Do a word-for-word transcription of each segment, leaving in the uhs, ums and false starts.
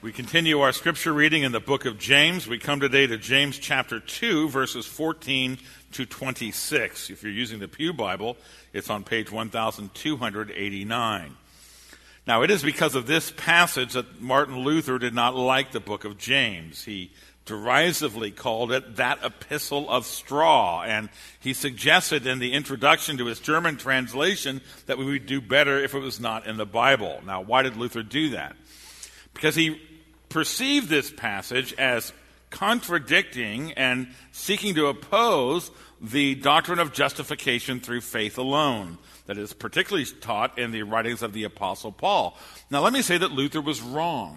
We continue our scripture reading in the book of James. We come today to James chapter two, verses fourteen to twenty-six. If you're using the Pew Bible, it's on page one thousand two hundred eighty-nine. Now, it is because of this passage that Martin Luther did not like the book of James. He derisively called it that epistle of straw, and he suggested in the introduction to his German translation that we would do better if it was not in the Bible. Now, why did Luther do that? Because he perceived this passage as contradicting and seeking to oppose the doctrine of justification through faith alone that is particularly taught in the writings of the Apostle Paul. Now, let me say that Luther was wrong.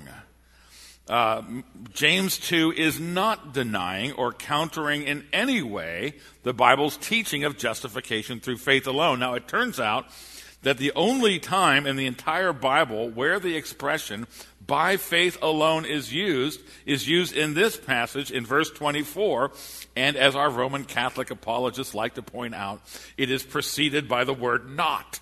Uh, James two is not denying or countering in any way the Bible's teaching of justification through faith alone. Now, it turns out that the only time in the entire Bible where the expression by faith alone is used is used in this passage in verse twenty-four, and as our Roman Catholic apologists like to point out, it is preceded by the word not.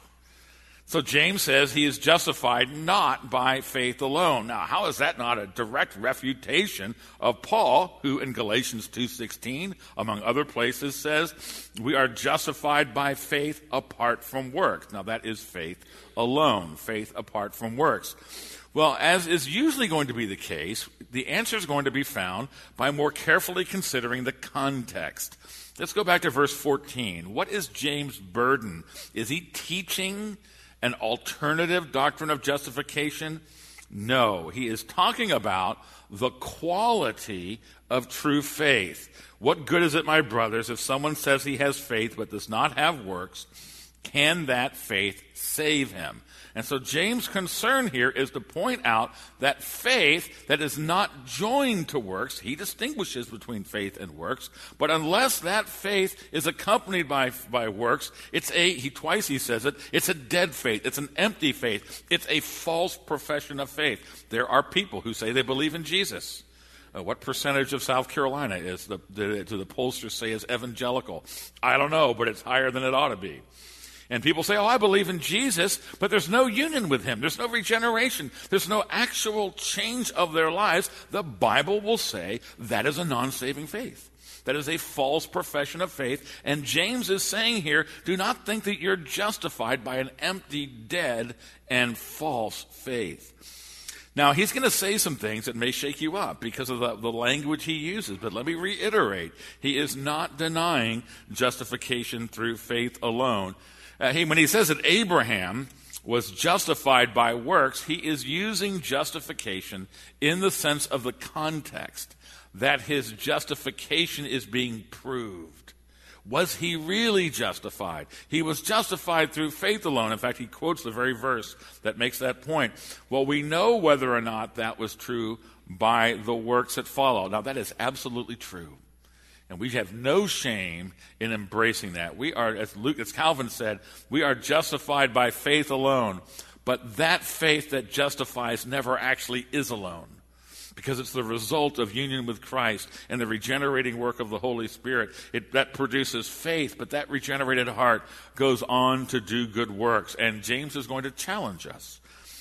So James says he is justified not by faith alone. Now, how is that not a direct refutation of Paul, who in Galatians two sixteen, among other places, says we are justified by faith apart from works? Now, that is faith alone, faith apart from works. Well, as is usually going to be the case, the answer is going to be found by more carefully considering the context. Let's go back to verse fourteen. What is James' burden? Is he teaching an alternative doctrine of justification? No, he is talking about the quality of true faith. What good is it, my brothers, if someone says he has faith but does not have works? Can that faith save him? And so James' concern here is to point out that faith that is not joined to works, he distinguishes between faith and works, but unless that faith is accompanied by, by works, it's a, he twice he says it, it's a dead faith, it's an empty faith, it's a false profession of faith. There are people who say they believe in Jesus. Uh, what percentage of South Carolina is the, the, do the pollsters say is evangelical? I don't know, but it's higher than it ought to be. And people say, oh, I believe in Jesus, but there's no union with him. There's no regeneration. There's no actual change of their lives. The Bible will say that is a non-saving faith. That is a false profession of faith. And James is saying here, do not think that you're justified by an empty, dead, and false faith. Now, he's going to say some things that may shake you up because of the, the language he uses. But let me reiterate, he is not denying justification through faith alone. Uh, he, when he says that Abraham was justified by works, he is using justification in the sense of the context, that his justification is being proved. Was he really justified? He was justified through faith alone. In fact, he quotes the very verse that makes that point. Well, we know whether or not that was true by the works that follow. Now, that is absolutely true. And we have no shame in embracing that. We are, as Luke, as Calvin said, we are justified by faith alone. But that faith that justifies never actually is alone, because it's the result of union with Christ and the regenerating work of the Holy Spirit. It, that produces faith, but that regenerated heart goes on to do good works. And James is going to challenge us.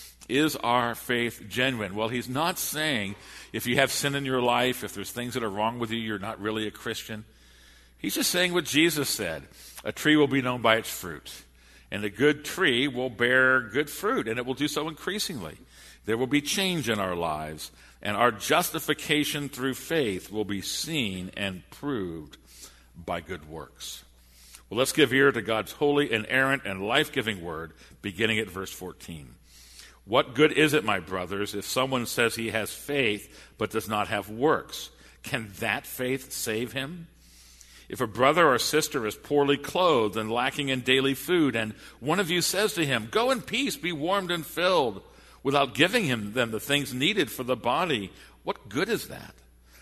Is our faith genuine? Well, he's not saying if you have sin in your life, if there's things that are wrong with you, you're not really a Christian. He's just saying what Jesus said. A tree will be known by its fruit. And a good tree will bear good fruit, and it will do so increasingly. There will be change in our lives, and our justification through faith will be seen and proved by good works. Well, let's give ear to God's holy, inerrant, and life-giving word, beginning at verse fourteen. What good is it, my brothers, if someone says he has faith but does not have works? Can that faith save him? If a brother or sister is poorly clothed and lacking in daily food, and one of you says to him, go in peace, be warmed and filled, without giving him them the things needed for the body, what good is that?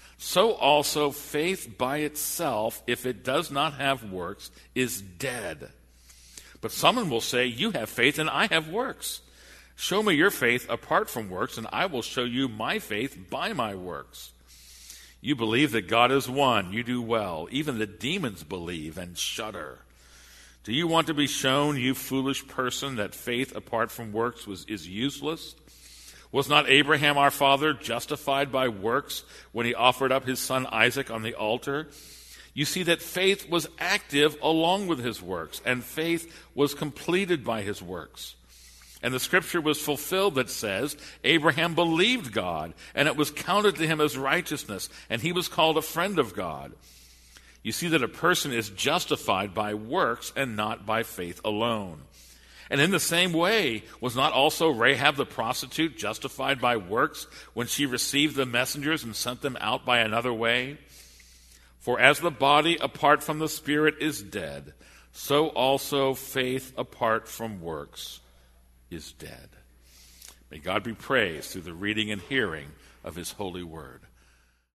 So also faith by itself, if it does not have works, is dead. But someone will say, you have faith and I have works. Show me your faith apart from works, and I will show you my faith by my works. You believe that God is one. You do well. Even the demons believe and shudder. Do you want to be shown, you foolish person, that faith apart from works was, is useless? Was not Abraham our father justified by works when he offered up his son Isaac on the altar? You see that faith was active along with his works, and faith was completed by his works. And the scripture was fulfilled that says, Abraham believed God, and it was counted to him as righteousness, and he was called a friend of God. You see that a person is justified by works and not by faith alone. And in the same way, was not also Rahab the prostitute justified by works when she received the messengers and sent them out by another way? For as the body apart from the spirit is dead, so also faith apart from works is dead. May God be praised through the reading and hearing of his holy word.